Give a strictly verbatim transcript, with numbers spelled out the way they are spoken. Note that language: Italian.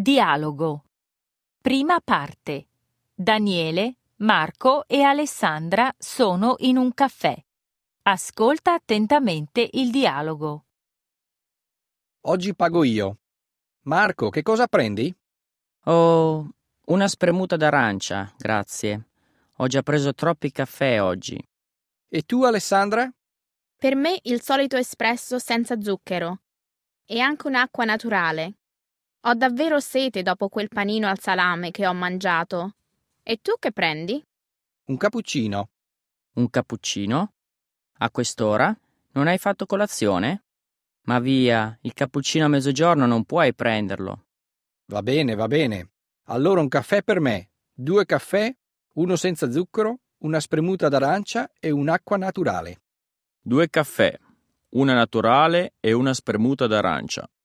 Dialogo. Prima parte. Daniele, Marco e Alessandra sono in un caffè. Ascolta attentamente il dialogo. Oggi pago io. Marco, che cosa prendi? Oh, una spremuta d'arancia, grazie. Ho già preso troppi caffè oggi. E tu, Alessandra? Per me il solito espresso senza zucchero. E anche un'acqua naturale. Ho davvero sete dopo quel panino al salame che ho mangiato. E tu che prendi? Un cappuccino. Un cappuccino? A quest'ora? Non hai fatto colazione? Ma via, il cappuccino a mezzogiorno non puoi prenderlo. Va bene, va bene. Allora un caffè per me. Due caffè, uno senza zucchero, una spremuta d'arancia e un'acqua naturale. Due caffè, una naturale e una spremuta d'arancia.